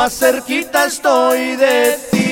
más cerquita estoy de ti.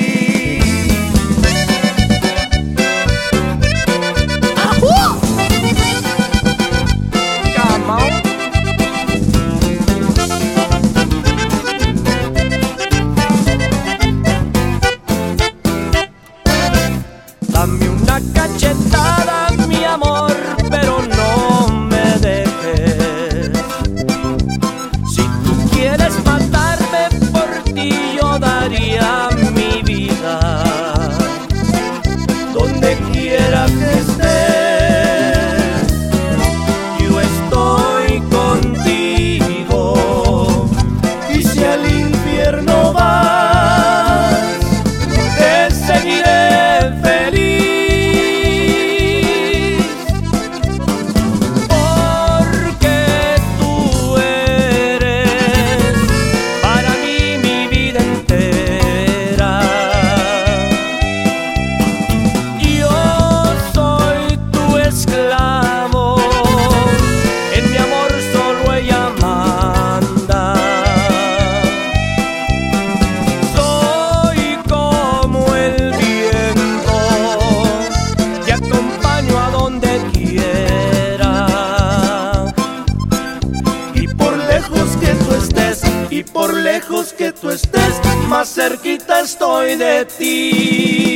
Dame una cachetada, mi amor, pero no me dejes. Si tú quieres matarme, por ti yo daría mi vida. Donde quiera que estés, yo estoy contigo. Y si al infierno vas, te seguiré feliz. Porque tú eres para mí mi vida entera. Yo soy tu esclavo, en mi amor solo ella manda. Soy como el viento, te acompaño a donde quiera. Y por lejos que tú estés, y por lejos que tú estés, más cerquita estoy de ti.